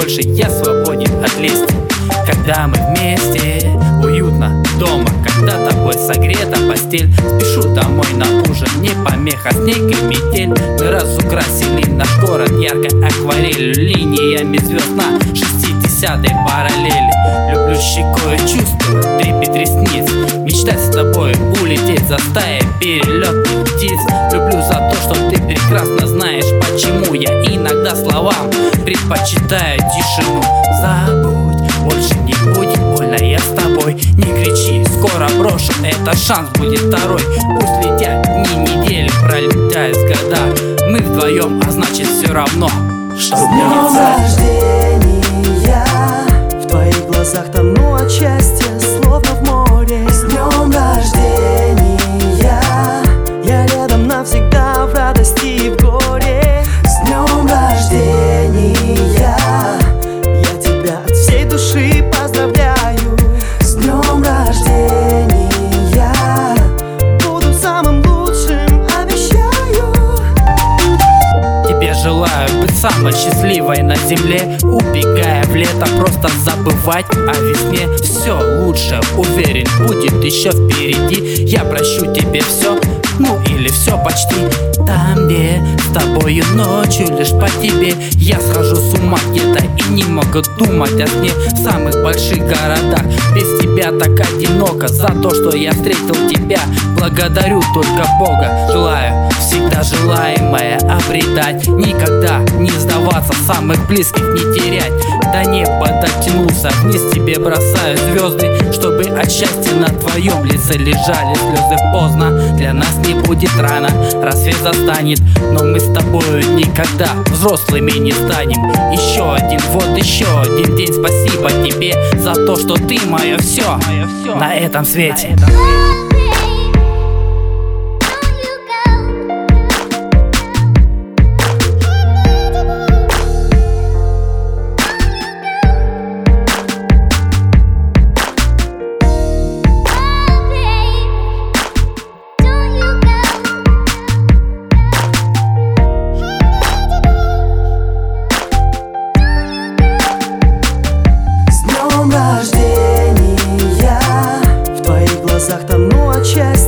больше я свободен от лести. Когда мы вместе, уютно дома, когда тобой согрета постель. Спешу домой на ужин, не помеха, снег и метель. Мы разукрасили наш город яркой акварелью, линиями звезд на 60-й параллели. Люблю щекой, чувствую трепет ресниц, мечтать с тобой улететь за стаей перелетных птиц. Люблю за то, что ты прекрасно знаешь, почему я иногда словам предпочитаю тишину. Забудь, больше не будет больно, я с тобой. Не кричи, скоро брошу, это шанс будет второй. Пусть летят дни, недели, пролетают года, мы вдвоем, а значит все равно, что с днем рождения, в твоих глазах тону от счастья, словно в море. С днем рождения, я рядом навсегда в радости и в горе. С днем рождения, я тебя от всей души поздравляю. С днем рождения, буду самым лучшим, обещаю. Тебе желаю быть самой счастливой на земле, убегая в лето, просто забывать о весне. Все лучше, уверен, будет еще впереди. Я прощу тебе все, ну или все почти. Там, где с тобою ночью лишь по тебе я схожу с ума где-то и не могу думать о сне. В самых больших городах без тебя так одиноко. За то, что я встретил тебя, благодарю только Бога. Желаю всегда желаемое обретать, никогда не сдаваться, самых близких не терять. До неба дотянулся, вниз тебе бросаю звезды, чтобы от счастья на твоем лице лежали слезы. Поздно, для нас не будет рано, рассвет застанет, но мы с тобою никогда взрослыми не станем. Еще один, вот еще один день, спасибо тебе за то, что ты мое все на этом свете. Рождения, в твоих глазах тону от счастья.